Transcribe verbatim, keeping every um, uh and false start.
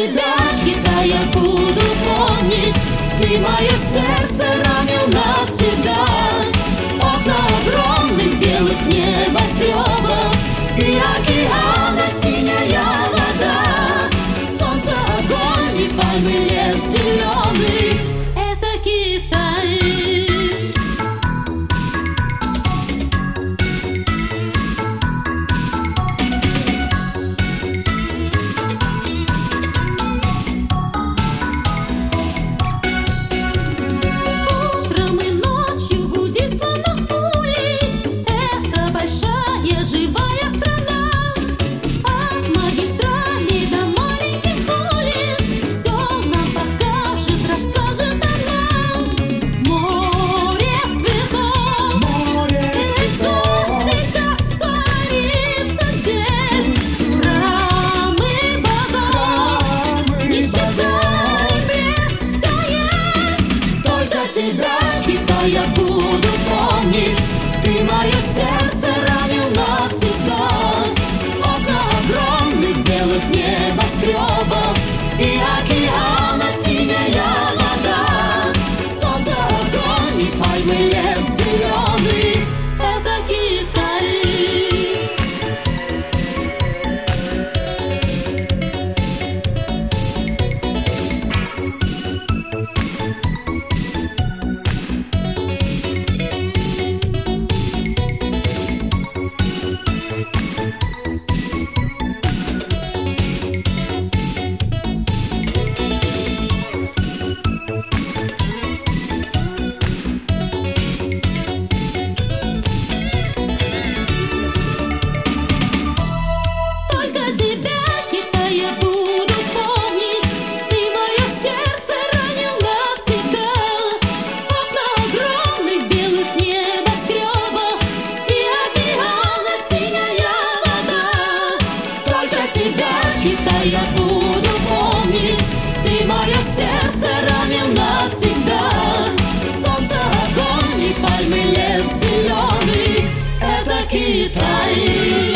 тебя, Китай, я буду помнить. Ты мое сердце ранил навсегда. Окна огромных белых небоскребов и океана синяя вода. Солнце, огонь и пальмы, лес зеленый — это Китай. Тебя, Китай, я буду помнить. Ты мое сердце ранил навсегда. Окна огромных белых небоскребов и океана синяя вода. Солнце, огонь и пальмы, лес зеленый — это Китай. Китай, я буду помнить. Ты мое сердце ранил навсегда. Солнце, огонь и пальмы, лес зеленый — это Китай.